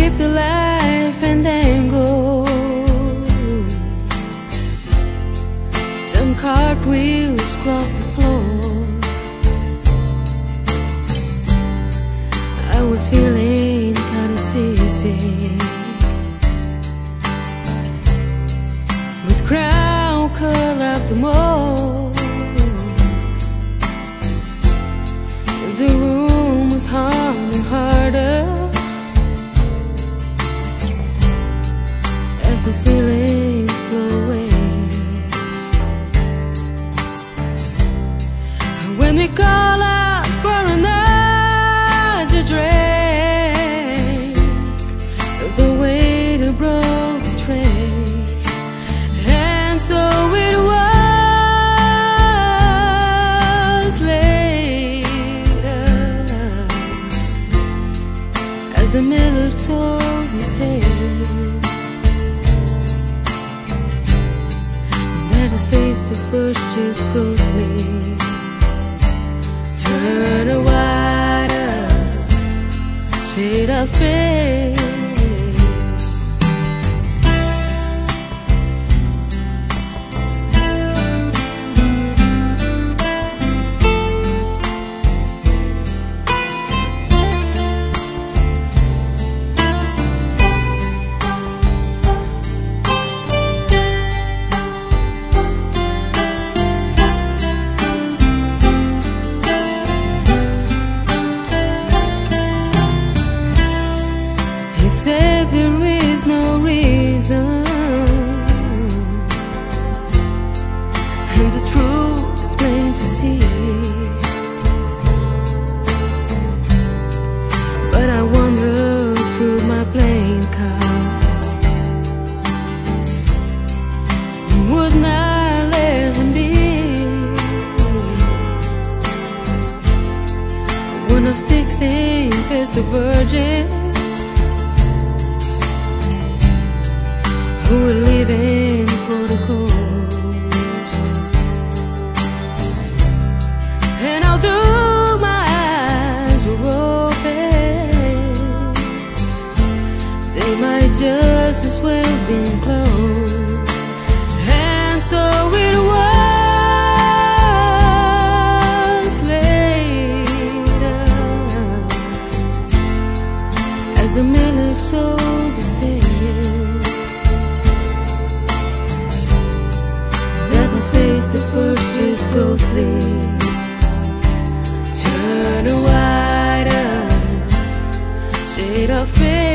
keep the life and then go. Turn cartwheels across the floor. I was feeling kind of seasick, with crowd curled up the mall. The room was humming harder as the ceiling flew away. When we call out for another drink, the waiter broke the tray, and so it was later, as the miller told his tale, that his face at first just ghostly turn a wider shade of pale. Said there is no reason, and the truth is plain to see. But I wandered through my playing cards and would not let him be one of 16 festive virgins who were leaving for the coast. And although my eyes were open, they might just as well have been closed. And so it was later, as the miller told the tale, his face at first just ghostly turn a wider shade of pale.